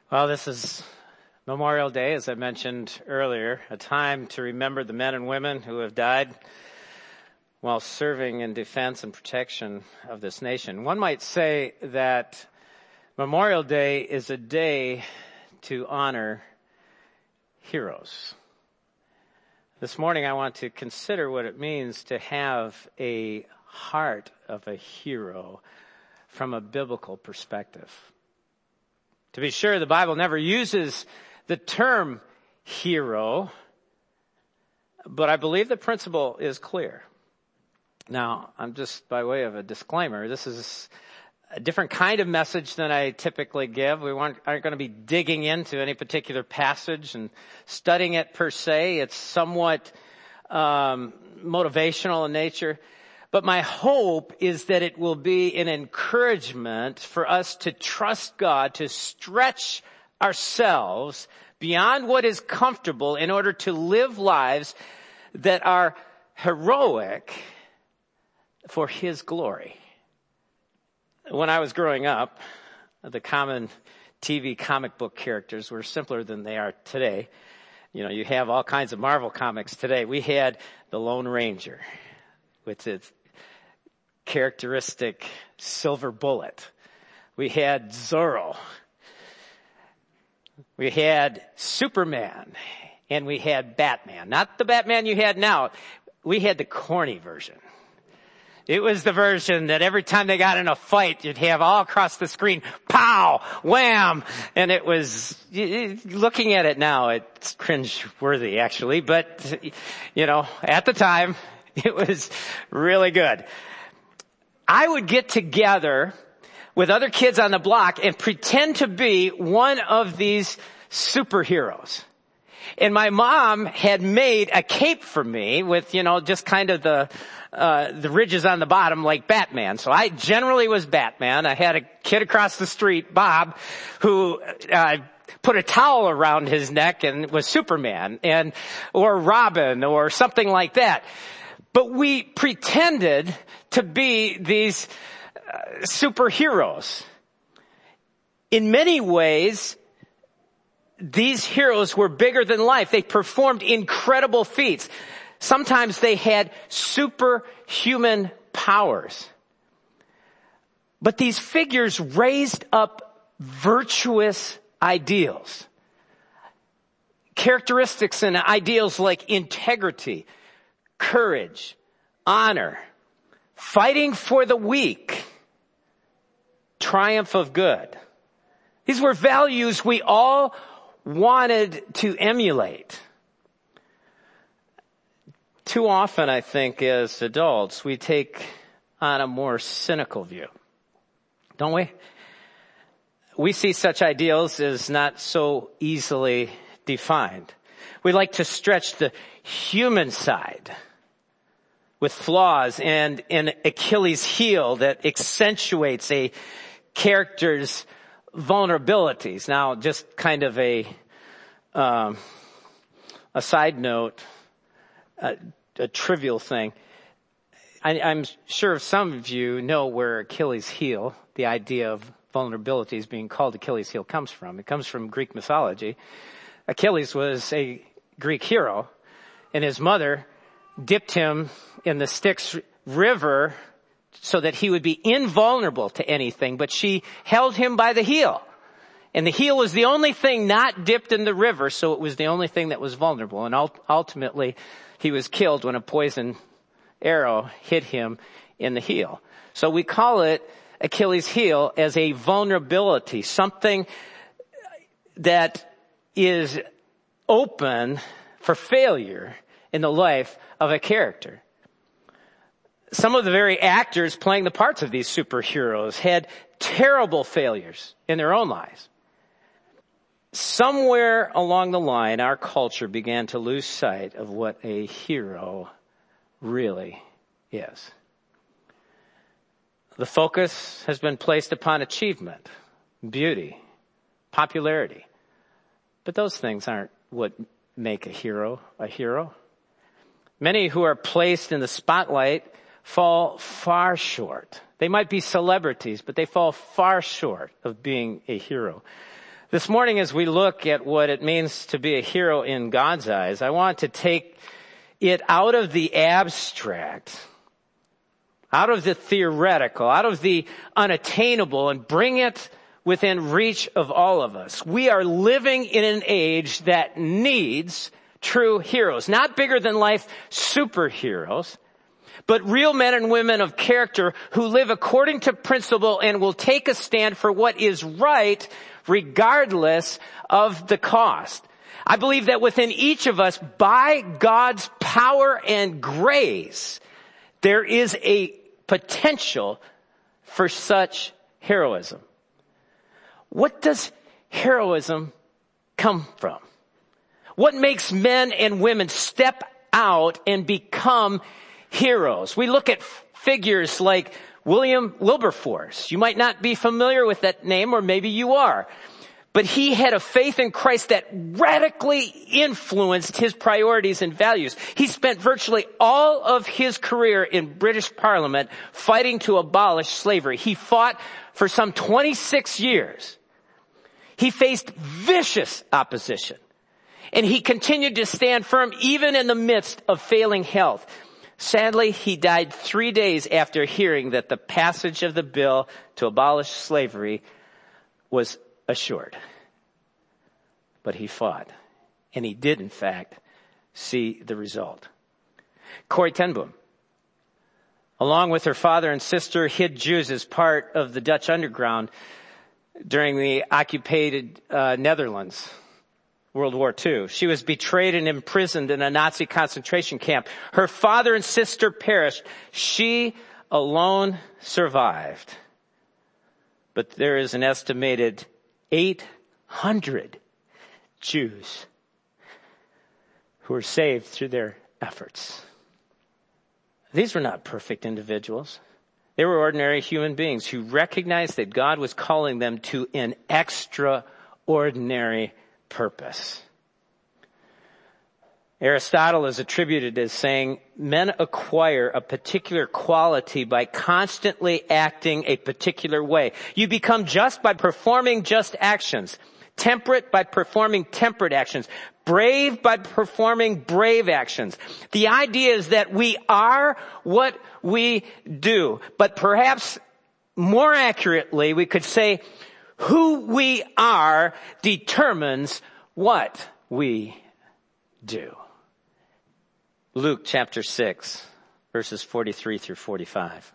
Well, this is Memorial Day, as I mentioned earlier, a time to remember the men and women who have died while serving in defense and protection of this nation. One might say that Memorial Day is a day to honor heroes. This morning I want to consider what it means to have a heart of a hero from a biblical perspective. To be sure, the Bible never uses the term hero, but I believe the principle is clear. Now, I'm just by way of a disclaimer, this is a different kind of message than I typically give. We aren't going to be digging into any particular passage and studying it per se. It's somewhat motivational in nature. But my hope is that it will be an encouragement for us to trust God, to stretch ourselves beyond what is comfortable in order to live lives that are heroic for His glory. When I was growing up, the common TV comic book characters were simpler than they are today. You know, you have all kinds of Marvel comics today. We had the Lone Ranger with its characteristic silver bullet. We had Zorro. We had Superman. And we had Batman. Not the Batman you had now. We had the corny version. It was the version that every time they got in a fight, you'd have all across the screen, pow, wham. And it was, looking at it now, it's cringe-worthy actually. But, you know, at the time, it was really good. I would get together with other kids on the block and pretend to be one of these superheroes. And my mom had made a cape for me with, you know, just kind of the ridges on the bottom like Batman. So I generally was Batman. I had a kid across the street, Bob, who put a towel around his neck and was Superman, or Robin or something like that. But we pretended to be these superheroes. In many ways, these heroes were bigger than life. They performed incredible feats. Sometimes they had superhuman powers. But these figures raised up virtuous ideals. Characteristics and ideals like integrity, courage, honor, fighting for the weak, triumph of good. These were values we all wanted to emulate. Too often, I think, as adults, we take on a more cynical view, don't we? We see such ideals as not so easily defined. We like to stretch the human side with flaws and an Achilles heel that accentuates a character's vulnerabilities. Now, just kind of a side note, a trivial thing. I'm sure some of you know where Achilles heel, the idea of vulnerabilities being called Achilles heel, comes from. It comes from Greek mythology. Achilles was a Greek hero, and his mother dipped him in the Styx River so that he would be invulnerable to anything, but she held him by the heel. And the heel was the only thing not dipped in the river, so it was the only thing that was vulnerable. And ultimately, he was killed when a poison arrow hit him in the heel. So we call it Achilles heel as a vulnerability, something that is open for failure in the life of a character. Some of the very actors playing the parts of these superheroes had terrible failures in their own lives. Somewhere along the line, our culture began to lose sight of what a hero really is. The focus has been placed upon achievement, beauty, popularity. But those things aren't what make a hero a hero. Many who are placed in the spotlight fall far short. They might be celebrities, but they fall far short of being a hero. This morning, as we look at what it means to be a hero in God's eyes, I want to take it out of the abstract, out of the theoretical, out of the unattainable, and bring it within reach of all of us. We are living in an age that needs true heroes, not bigger than life superheroes, but real men and women of character who live according to principle and will take a stand for what is right regardless of the cost. I believe that within each of us, by God's power and grace, there is a potential for such heroism. What does heroism come from? What makes men and women step out and become heroes? We look at figures like William Wilberforce. You might not be familiar with that name, or maybe you are. But he had a faith in Christ that radically influenced his priorities and values. He spent virtually all of his career in British Parliament fighting to abolish slavery. He fought for some 26 years. He faced vicious opposition. And he continued to stand firm even in the midst of failing health. Sadly, he died 3 days after hearing that the passage of the bill to abolish slavery was assured. But he fought, and he did, in fact, see the result. Corrie ten Boom, along with her father and sister, hid Jews as part of the Dutch underground during the occupied Netherlands, World War II. She was betrayed and imprisoned in a Nazi concentration camp. Her father and sister perished. She alone survived. But there is an estimated 800 Jews who were saved through their efforts. These were not perfect individuals. They were ordinary human beings who recognized that God was calling them to an extraordinary purpose. Aristotle is attributed as saying, men acquire a particular quality by constantly acting a particular way. You become just by performing just actions, temperate by performing temperate actions, brave by performing brave actions. The idea is that we are what we do, but perhaps more accurately, we could say who we are determines what we do. Luke chapter 6, verses 43 through 45.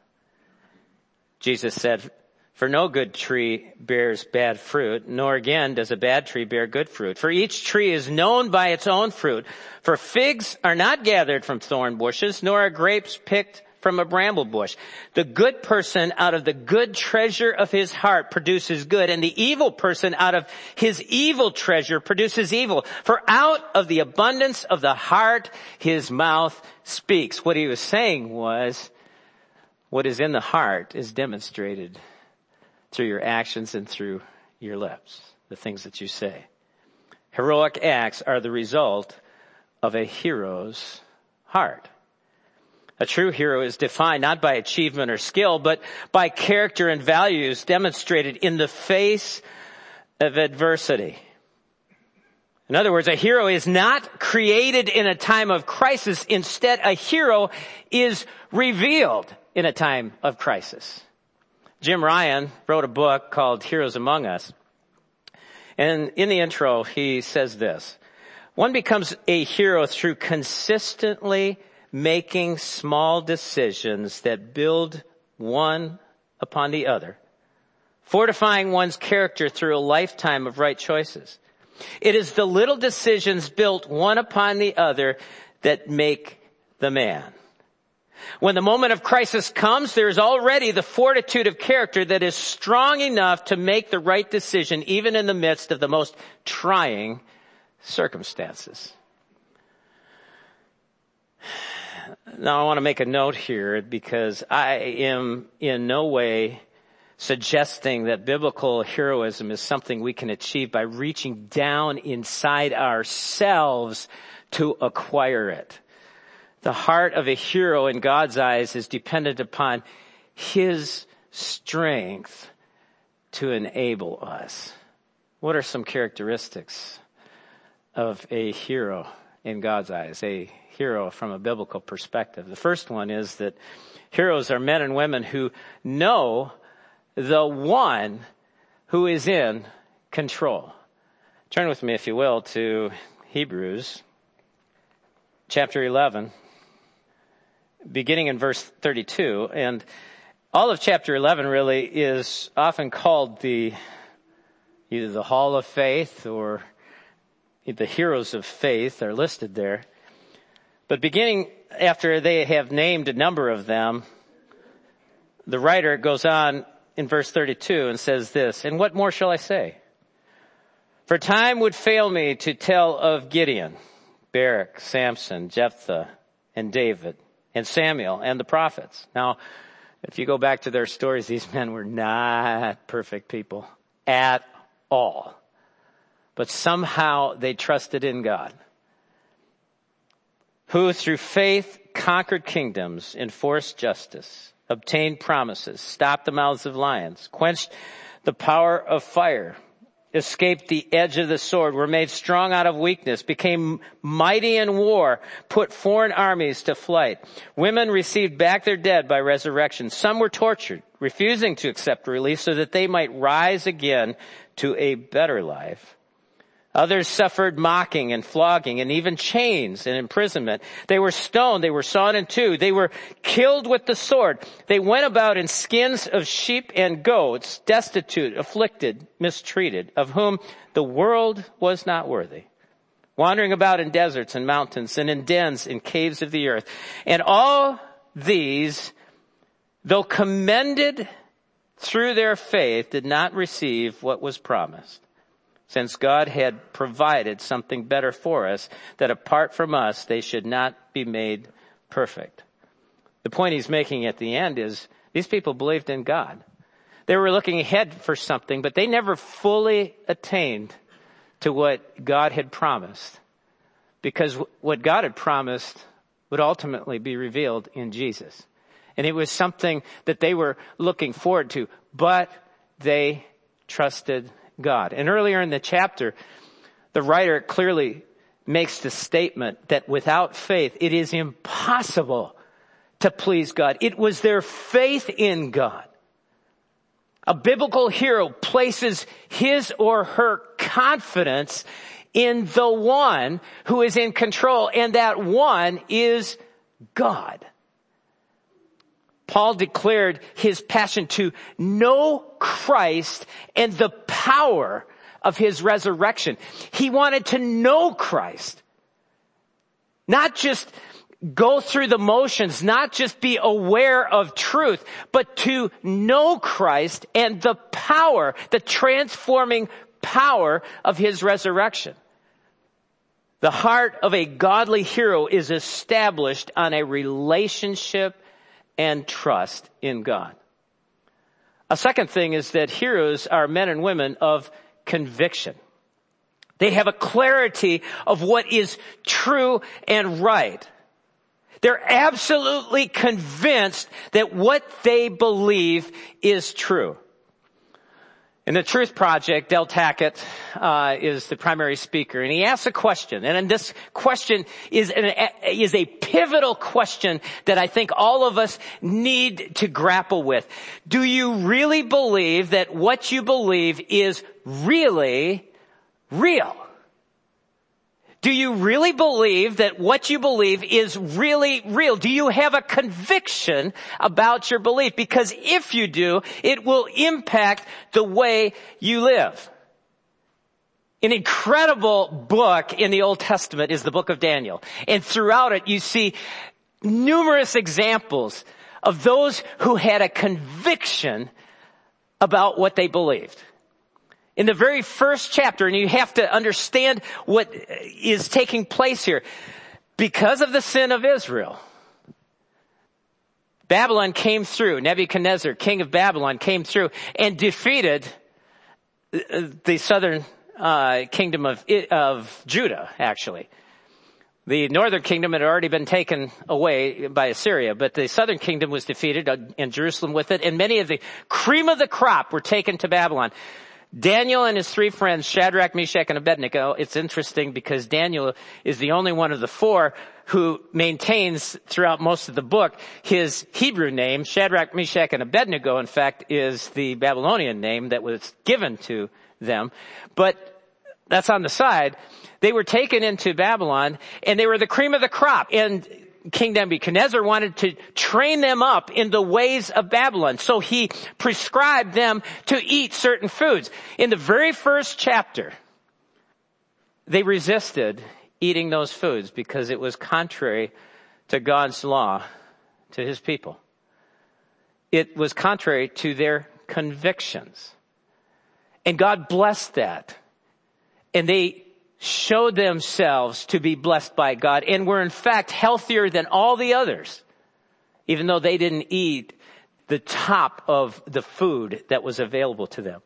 Jesus said, "For no good tree bears bad fruit, nor again does a bad tree bear good fruit. For each tree is known by its own fruit. For figs are not gathered from thorn bushes, nor are grapes picked from a bramble bush. The good person out of the good treasure of his heart produces good, and the evil person out of his evil treasure produces evil. For out of the abundance of the heart, his mouth speaks." What he was saying was, what is in the heart is demonstrated through your actions and through your lips, the things that you say. Heroic acts are the result of a hero's heart. A true hero is defined not by achievement or skill, but by character and values demonstrated in the face of adversity. In other words, a hero is not created in a time of crisis. Instead, a hero is revealed in a time of crisis. Jim Ryan wrote a book called Heroes Among Us. And in the intro, he says this: "One becomes a hero through consistently making small decisions that build one upon the other, fortifying one's character through a lifetime of right choices. It is the little decisions built one upon the other that make the man. When the moment of crisis comes, there is already the fortitude of character that is strong enough to make the right decision even in the midst of the most trying circumstances." Now I want to make a note here, because I am in no way suggesting that biblical heroism is something we can achieve by reaching down inside ourselves to acquire it. The heart of a hero in God's eyes is dependent upon His strength to enable us. What are some characteristics of a hero in God's eyes, a hero from a biblical perspective? The first one is that heroes are men and women who know the one who is in control. Turn with me, if you will, to Hebrews chapter 11, beginning in verse 32. And all of chapter 11 really is often called either the Hall of Faith or the heroes of faith are listed there. But beginning after they have named a number of them, the writer goes on in verse 32 and says this, "And what more shall I say? For time would fail me to tell of Gideon, Barak, Samson, Jephthah, and David, and Samuel, and the prophets." Now, if you go back to their stories, these men were not perfect people at all. But somehow they trusted in God, who through faith conquered kingdoms, enforced justice, obtained promises, stopped the mouths of lions, quenched the power of fire, escaped the edge of the sword, were made strong out of weakness, became mighty in war, put foreign armies to flight. Women received back their dead by resurrection. Some were tortured, refusing to accept release so that they might rise again to a better life. Others suffered mocking and flogging and even chains and imprisonment. They were stoned. They were sawn in two. They were killed with the sword. They went about in skins of sheep and goats, destitute, afflicted, mistreated, of whom the world was not worthy, wandering about in deserts and mountains and in dens and caves of the earth. And all these, though commended through their faith, did not receive what was promised, since God had provided something better for us, that apart from us, they should not be made perfect. The point he's making at the end is these people believed in God. They were looking ahead for something, but they never fully attained to what God had promised, because what God had promised would ultimately be revealed in Jesus. And it was something that they were looking forward to, but they trusted God. And earlier in the chapter, the writer clearly makes the statement that without faith, it is impossible to please God. It was their faith in God. A biblical hero places his or her confidence in the one who is in control, and that one is God. Paul declared his passion to know Christ and the power of his resurrection. He wanted to know Christ, not just go through the motions, not just be aware of truth, but to know Christ and the power, the transforming power of his resurrection. The heart of a godly hero is established on a relationship and trust in God. A second thing is that heroes are men and women of conviction. They have a clarity of what is true and right. They're absolutely convinced that what they believe is true. In the Truth Project, Del Tackett is the primary speaker, and he asks a question. And this question is a pivotal question that I think all of us need to grapple with. Do you really believe that what you believe is really real? Do you really believe that what you believe is really real? Do you have a conviction about your belief? Because if you do, it will impact the way you live. An incredible book in the Old Testament is the book of Daniel. And throughout it, you see numerous examples of those who had a conviction about what they believed. In the very first chapter, and you have to understand what is taking place here. Because of the sin of Israel, Babylon came through. Nebuchadnezzar, king of Babylon, came through and defeated the southern kingdom of Judah, actually. The northern kingdom had already been taken away by Assyria, but the southern kingdom was defeated, and Jerusalem with it, and many of the cream of the crop were taken to Babylon. Daniel and his three friends, Shadrach, Meshach, and Abednego. It's interesting because Daniel is the only one of the four who maintains throughout most of the book his Hebrew name. Shadrach, Meshach, and Abednego, in fact, is the Babylonian name that was given to them. But that's on the side. They were taken into Babylon, and they were the cream of the crop. And King Nebuchadnezzar wanted to train them up in the ways of Babylon. So he prescribed them to eat certain foods. In the very first chapter, they resisted eating those foods because it was contrary to God's law to his people. It was contrary to their convictions. And God blessed that. And they showed themselves to be blessed by God and were in fact healthier than all the others, even though they didn't eat the top of the food that was available to them.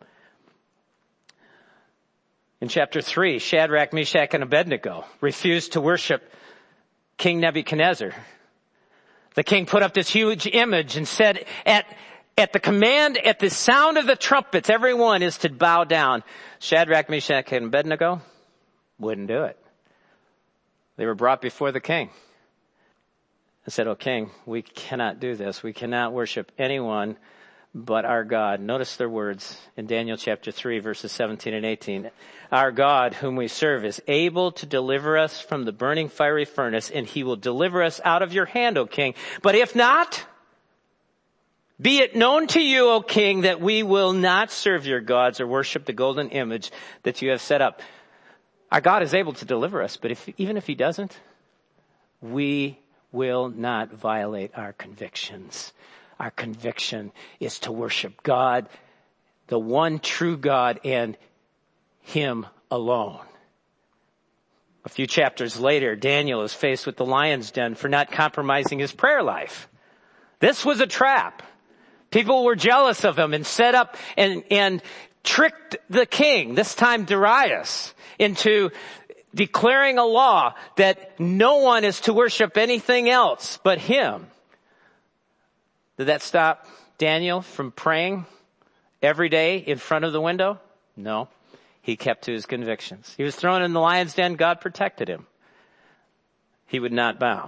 In chapter 3, Shadrach, Meshach, and Abednego refused to worship King Nebuchadnezzar. The king put up this huge image and said, at the command, at the sound of the trumpets, everyone is to bow down. Shadrach, Meshach, and Abednego wouldn't do it. They were brought before the king and said, "Oh, king, we cannot do this. We cannot worship anyone but our God." Notice their words in Daniel chapter 3, verses 17 and 18. "Our God, whom we serve, is able to deliver us from the burning fiery furnace, and he will deliver us out of your hand, O king. But if not, be it known to you, O king, that we will not serve your gods or worship the golden image that you have set up." Our God is able to deliver us, but even if he doesn't, we will not violate our convictions. Our conviction is to worship God, the one true God, and him alone. A few chapters later, Daniel is faced with the lion's den for not compromising his prayer life. This was a trap. People were jealous of him and set up and tricked the king, this time Darius, into declaring a law that no one is to worship anything else but him. Did that stop Daniel from praying every day in front of the window? No. He kept to his convictions. He was thrown in the lion's den. God protected him. He would not bow.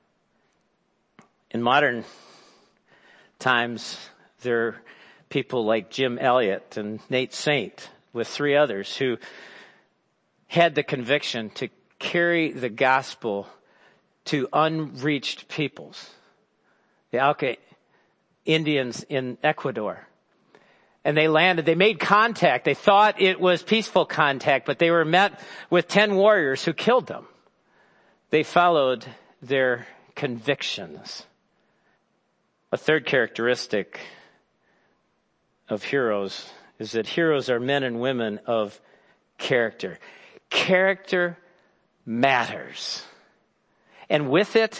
In modern times, there are people like Jim Elliot and Nate Saint with three others who had the conviction to carry the gospel to unreached peoples. The Auca Indians in Ecuador. And they landed, they made contact. They thought it was peaceful contact, but they were met with 10 warriors who killed them. They followed their convictions. A third characteristic of heroes is that heroes are men and women of character. Character matters. And with it,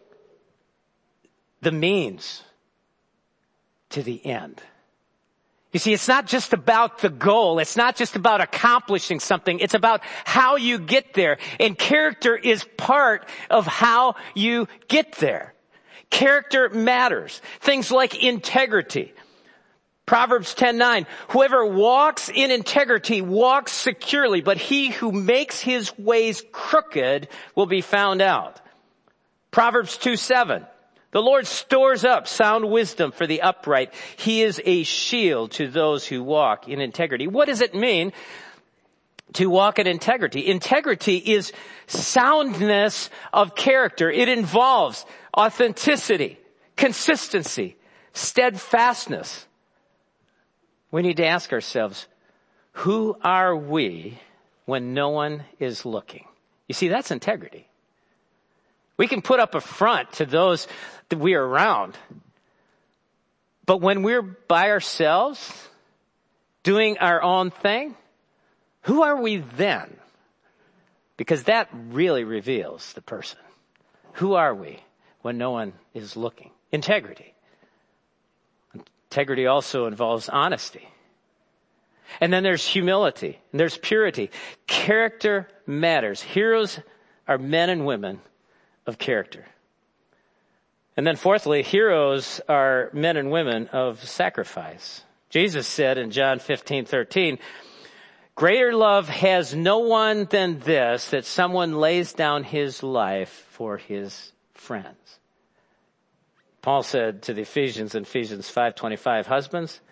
the means to the end. You see, it's not just about the goal. It's not just about accomplishing something. It's about how you get there. And character is part of how you get there. Character matters. Things like integrity. Proverbs 10:9, "Whoever walks in integrity walks securely, but he who makes his ways crooked will be found out." Proverbs 2:7, "The Lord stores up sound wisdom for the upright. He is a shield to those who walk in integrity." What does it mean to walk in integrity? Integrity is soundness of character. It involves authenticity, consistency, steadfastness. We need to ask ourselves, who are we when no one is looking? You see, that's integrity. We can put up a front to those that we are around. But when we're by ourselves, doing our own thing, who are we then? Because that really reveals the person. Who are we when no one is looking? Integrity. Integrity also involves honesty. And then there's humility. And there's purity. Character matters. Heroes are men and women of character. And then fourthly, heroes are men and women of sacrifice. Jesus said in John 15:13, greater love has no one than this, that someone lays down his life for his friends. Paul said to the Ephesians in Ephesians 5:25, husbands,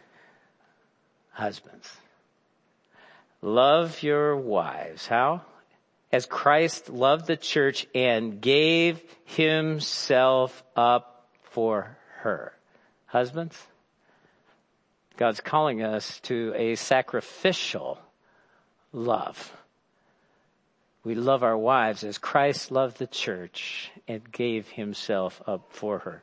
love your wives. How? As Christ loved the church and gave himself up for her. Husbands, God's calling us to a sacrificial love. We love our wives as Christ loved the church and gave himself up for her.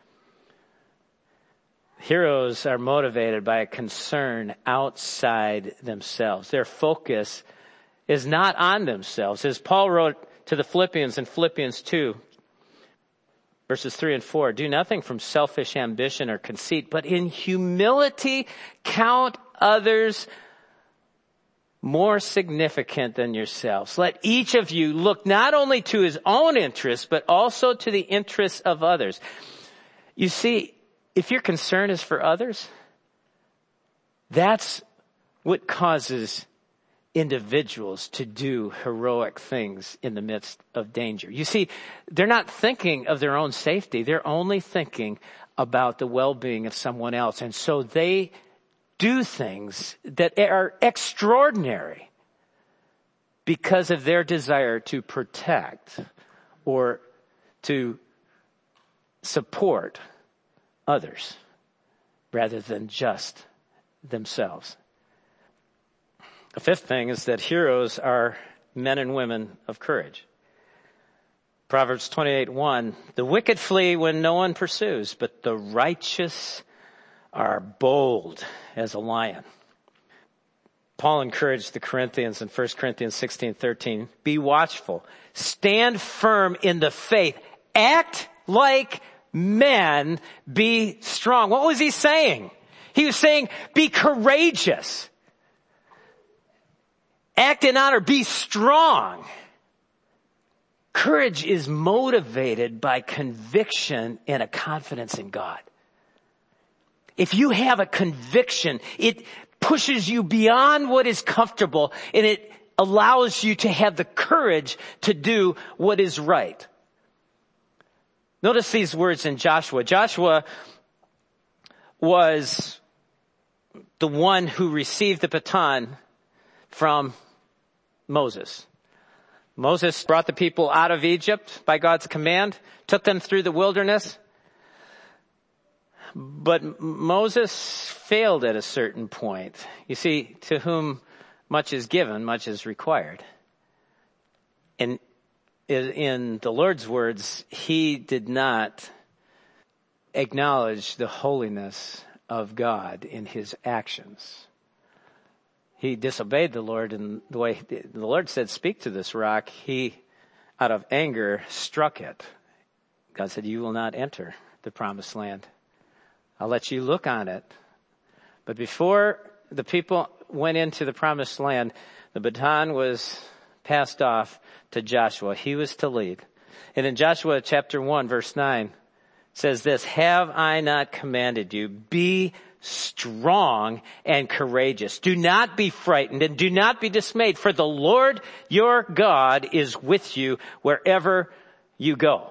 Heroes are motivated by a concern outside themselves. Their focus is not on themselves. As Paul wrote to the Philippians in Philippians 2, verses 3 and 4, do nothing from selfish ambition or conceit, but in humility count others more significant than yourselves. Let each of you look not only to his own interests, but also to the interests of others. You see, if your concern is for others, that's what causes individuals to do heroic things in the midst of danger. You see, they're not thinking of their own safety. They're only thinking about the well-being of someone else. And so they do things that are extraordinary because of their desire to protect or to support others rather than just themselves. The fifth thing is that heroes are men and women of courage. Proverbs 28:1, the wicked flee when no one pursues, but the righteous are bold as a lion. Paul encouraged the Corinthians in 1 Corinthians 16:13, be watchful, stand firm in the faith, act like men, be strong. What was he saying? He was saying, be courageous. Act in honor, be strong. Courage is motivated by conviction and a confidence in God. If you have a conviction, it pushes you beyond what is comfortable and it allows you to have the courage to do what is right. Notice these words in Joshua. Joshua was the one who received the baton from Moses. Moses brought the people out of Egypt by God's command, took them through the wilderness. But Moses failed at a certain point. You see, to whom much is given, much is required. And in the Lord's words, he did not acknowledge the holiness of God in his actions. He disobeyed the Lord in the way the Lord said, speak to this rock. He, out of anger, struck it. God said, you will not enter the promised land. I'll let you look on it. But before the people went into the promised land, the baton was passed off to Joshua. He was to lead. And in Joshua chapter 1, verse 9, it says this, have I not commanded you, be strong and courageous. Do not be frightened and do not be dismayed, for the Lord your God is with you wherever you go.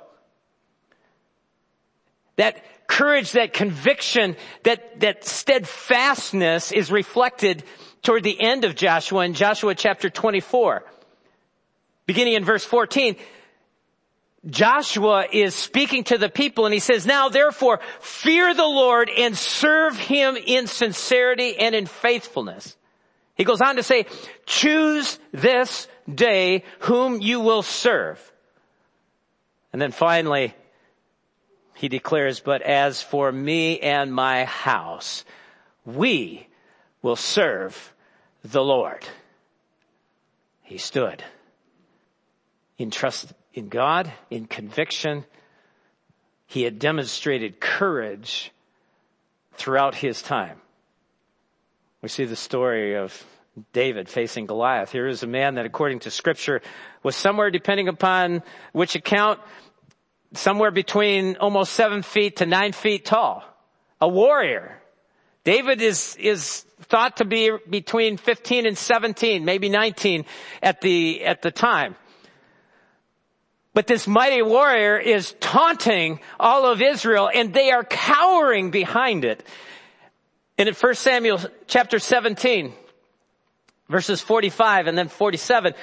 That courage, that conviction, that steadfastness is reflected toward the end of Joshua in Joshua chapter 24. Beginning in verse 14, Joshua is speaking to the people and he says, now therefore fear the Lord and serve him in sincerity and in faithfulness. He goes on to say, choose this day whom you will serve. And then finally, he declares, but as for me and my house, we will serve the Lord. He stood in trust in God, in conviction. He had demonstrated courage throughout his time. We see the story of David facing Goliath. Here is a man that, according to Scripture, was somewhere, depending upon which account, somewhere between almost 7 feet to 9 feet tall. A warrior David is thought to be between 15 and 17, maybe 19 at the time. But this mighty warrior is taunting all of Israel, and they are cowering behind it. And in 1 Samuel chapter 17, verses 45 and then 47,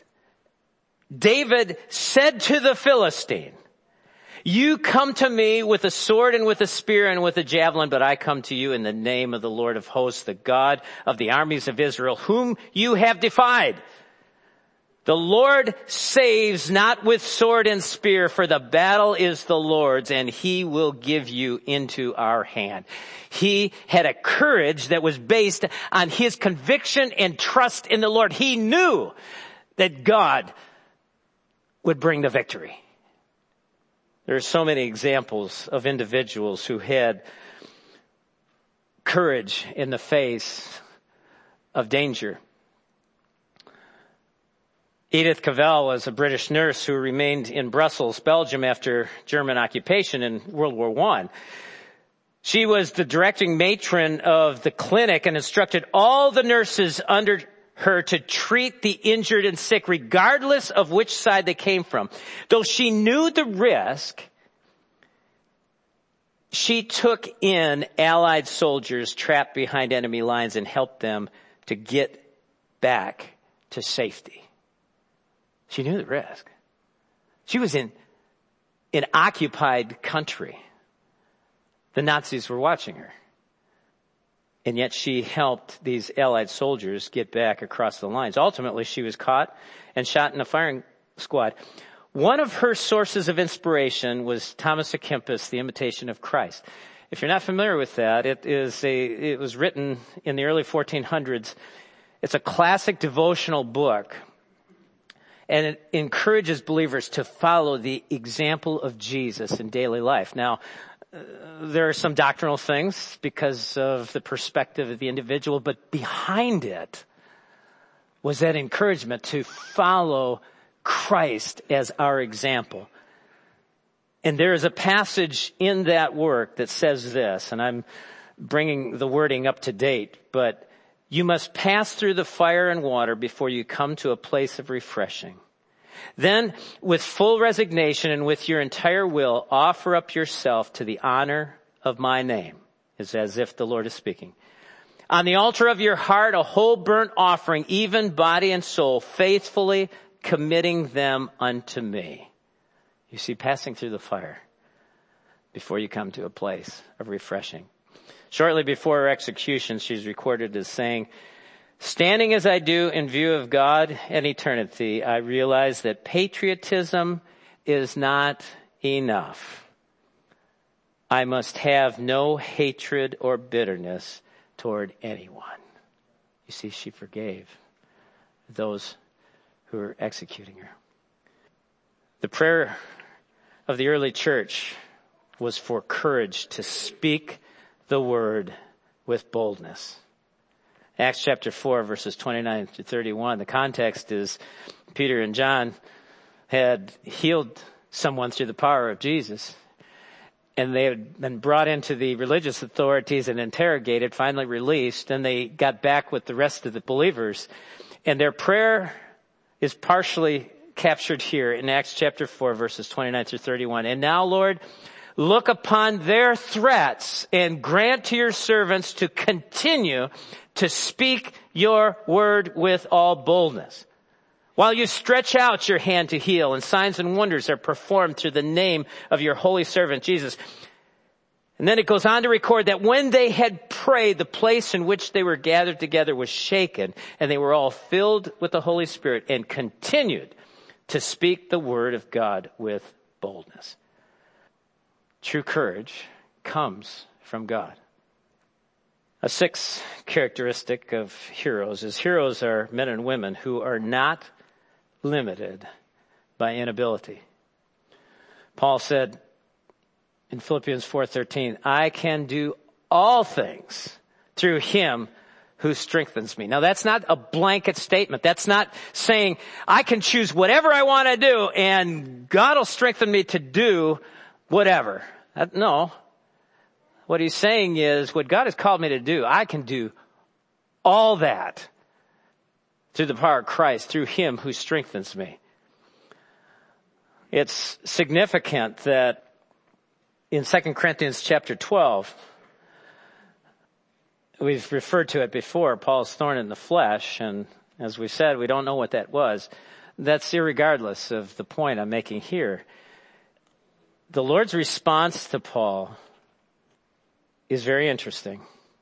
David said to the Philistine, "You come to me with a sword and with a spear and with a javelin, but I come to you in the name of the Lord of hosts, the God of the armies of Israel, whom you have defied. The Lord saves not with sword and spear, for the battle is the Lord's, and he will give you into our hand." He had a courage that was based on his conviction and trust in the Lord. He knew that God would bring the victory. There are so many examples of individuals who had courage in the face of danger. Edith Cavell was a British nurse who remained in Brussels, Belgium after German occupation in World War I. She was the directing matron of the clinic and instructed all the nurses under her to treat the injured and sick regardless of which side they came from. Though she knew the risk, she took in Allied soldiers trapped behind enemy lines and helped them to get back to safety. She knew the risk. She was in an occupied country. The Nazis were watching her. And yet she helped these Allied soldiers get back across the lines. Ultimately, she was caught and shot in a firing squad. One of her sources of inspiration was Thomas à Kempis, The Imitation of Christ. If you're not familiar with that, it was written in the early 1400s. It's a classic devotional book. And it encourages believers to follow the example of Jesus in daily life. Now, there are some doctrinal things because of the perspective of the individual, but behind it was that encouragement to follow Christ as our example. And there is a passage in that work that says this, and I'm bringing the wording up to date, but you must pass through the fire and water before you come to a place of refreshing. Then, with full resignation and with your entire will, offer up yourself to the honor of my name. It's as if the Lord is speaking. On the altar of your heart, a whole burnt offering, even body and soul, faithfully committing them unto me. You see, passing through the fire before you come to a place of refreshing. Shortly before her execution, she's recorded as saying, "Standing as I do in view of God and eternity, I realize that patriotism is not enough. I must have no hatred or bitterness toward anyone." You see, she forgave those who were executing her. The prayer of the early church was for courage to speak the word with boldness. Acts chapter 4, verses 29 to 31. The context is Peter and John had healed someone through the power of Jesus. And they had been brought into the religious authorities and interrogated, finally released. And they got back with the rest of the believers. And their prayer is partially captured here in Acts chapter 4, verses 29 through 31. "And now, Lord, look upon their threats and grant to your servants to continue to speak your word with all boldness, while you stretch out your hand to heal, and signs and wonders are performed through the name of your holy servant Jesus." And then it goes on to record that when they had prayed, the place in which they were gathered together was shaken, and they were all filled with the Holy Spirit and continued to speak the word of God with boldness. True courage comes from God. A sixth characteristic of heroes is heroes are men and women who are not limited by inability. Paul said in Philippians 4:13, "I can do all things through him who strengthens me." Now that's not a blanket statement. That's not saying I can choose whatever I want to do and God will strengthen me to do whatever. No. What he's saying is, what God has called me to do, I can do all that through the power of Christ, through him who strengthens me. It's significant that in 2 Corinthians chapter 12, we've referred to it before, Paul's thorn in the flesh, and as we said, we don't know what that was. That's irregardless of the point I'm making here. The Lord's response to Paul is very interesting.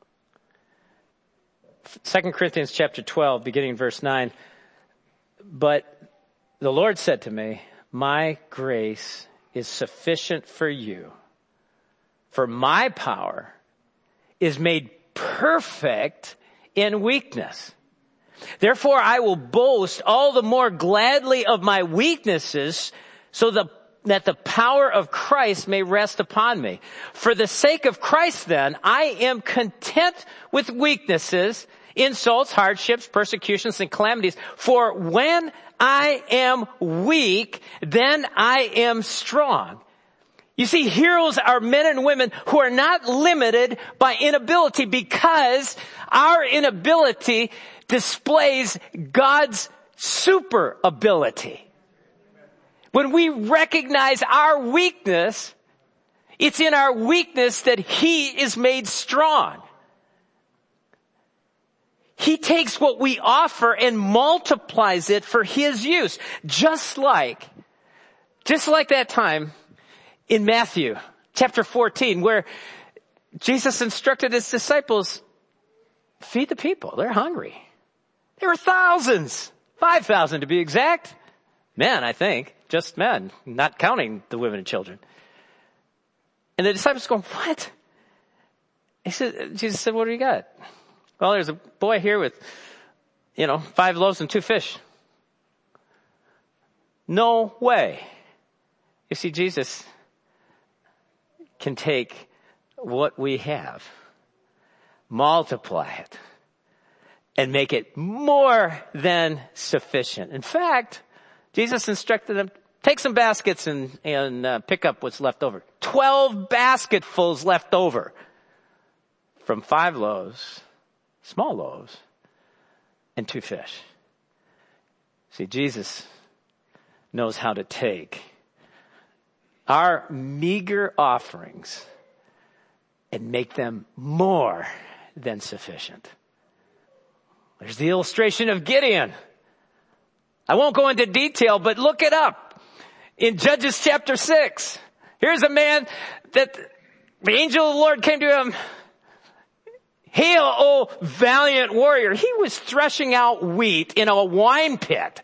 2 Corinthians chapter 12, beginning verse 9. But the Lord said to me, my grace is sufficient for you, for my power is made perfect in weakness. Therefore, I will boast all the more gladly of my weaknesses so that the power of Christ may rest upon me. For the sake of Christ, then, I am content with weaknesses, insults, hardships, persecutions, and calamities. For when I am weak, then I am strong. You see, heroes are men and women who are not limited by inability, because our inability displays God's super ability. When we recognize our weakness, it's in our weakness that he is made strong. He takes what we offer and multiplies it for his use. Just like that time in Matthew chapter 14, where Jesus instructed his disciples, feed the people. They're hungry. There were thousands, 5,000 to be exact. Men, I think, just men, not counting the women and children. And the disciples go, what? Jesus said, what do you got? Well, there's a boy here with, 5 loaves and 2 fish. No way. You see, Jesus can take what we have, multiply it, and make it more than sufficient. In fact, Jesus instructed them, take some baskets and pick up what's left over. 12 basketfuls left over from 5 loaves, small loaves, and 2 fish. See, Jesus knows how to take our meager offerings and make them more than sufficient. There's the illustration of Gideon. I won't go into detail, but look it up. In Judges chapter 6, here's a man that the angel of the Lord came to him. Hail, O valiant warrior. He was threshing out wheat in a wine pit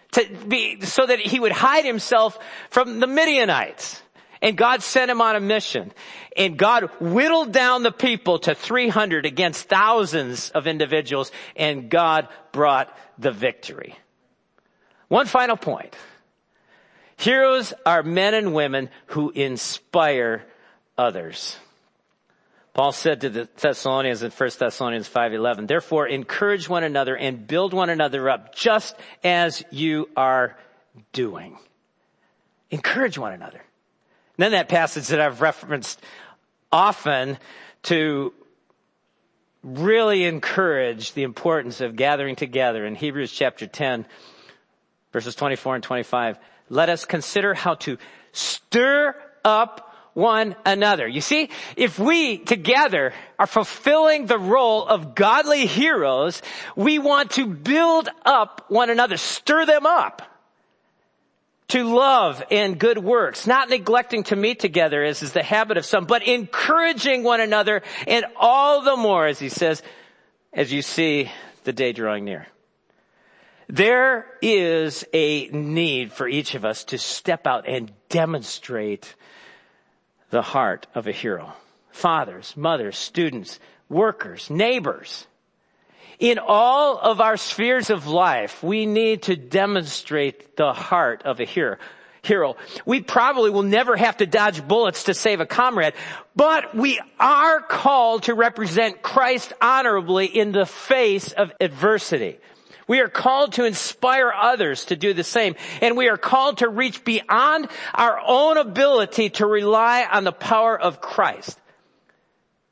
so that he would hide himself from the Midianites. And God sent him on a mission. And God whittled down the people to 300 against thousands of individuals. And God brought the victory. One final point. Heroes are men and women who inspire others. Paul said to the Thessalonians in 1 Thessalonians 5:11, therefore encourage one another and build one another up just as you are doing. Encourage one another. And then that passage that I've referenced often to really encourage the importance of gathering together in Hebrews chapter 10, verses 24 and 25. Let us consider how to stir up one another. You see, if we together are fulfilling the role of godly heroes, we want to build up one another, stir them up to love and good works, not neglecting to meet together as is the habit of some, but encouraging one another, and all the more, as he says, as you see the day drawing near. There is a need for each of us to step out and demonstrate the heart of a hero. Fathers, mothers, students, workers, neighbors. In all of our spheres of life, we need to demonstrate the heart of a hero. We probably will never have to dodge bullets to save a comrade, but we are called to represent Christ honorably in the face of adversity. We are called to inspire others to do the same. And we are called to reach beyond our own ability to rely on the power of Christ.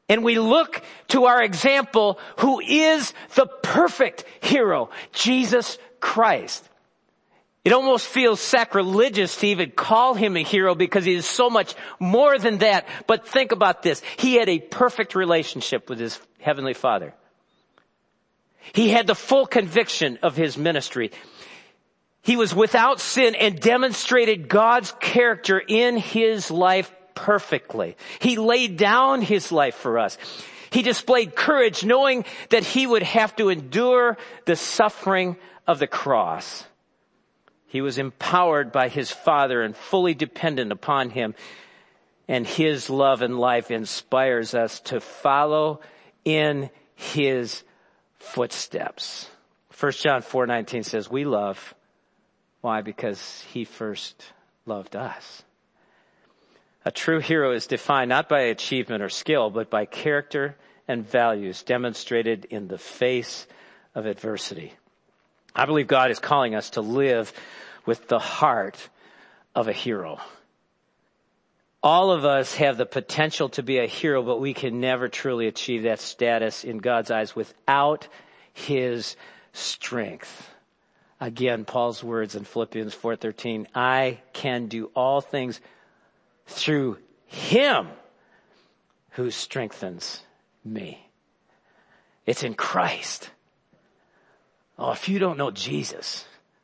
And we look to our example, who is the perfect hero, Jesus Christ. It almost feels sacrilegious to even call him a hero because he is so much more than that. But think about this. He had a perfect relationship with his heavenly Father. He had the full conviction of his ministry. He was without sin and demonstrated God's character in his life perfectly. He laid down his life for us. He displayed courage knowing that he would have to endure the suffering of the cross. He was empowered by his Father and fully dependent upon him. And his love and life inspires us to follow in his footsteps. 1 John 4:19 says, we love. Why? Because he first loved us. A true hero is defined not by achievement or skill, but by character and values demonstrated in the face of adversity. I believe God is calling us to live with the heart of a hero. All of us have the potential to be a hero, but we can never truly achieve that status in God's eyes without his strength. Again, Paul's words in Philippians 4:13, I can do all things through him who strengthens me. It's in Christ. Oh, if you don't know Jesus,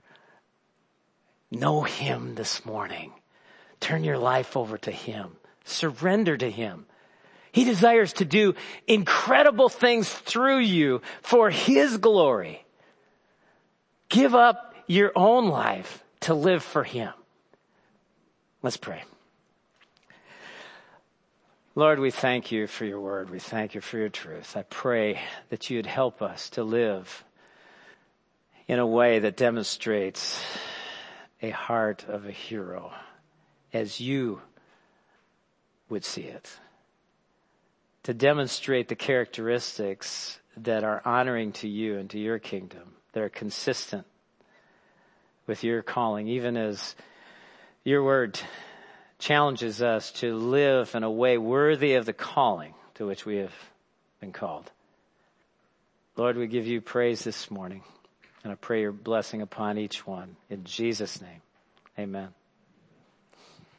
know him this morning. Turn your life over to him. Surrender to him. He desires to do incredible things through you for his glory. Give up your own life to live for him. Let's pray. Lord, we thank you for your word. We thank you for your truth. I pray that you'd help us to live in a way that demonstrates a heart of a hero as you would see it. To demonstrate the characteristics that are honoring to you and to your kingdom, that are consistent with your calling, even as your word challenges us to live in a way worthy of the calling to which we have been called. Lord, we give you praise this morning, and I pray your blessing upon each one. In Jesus' name, amen.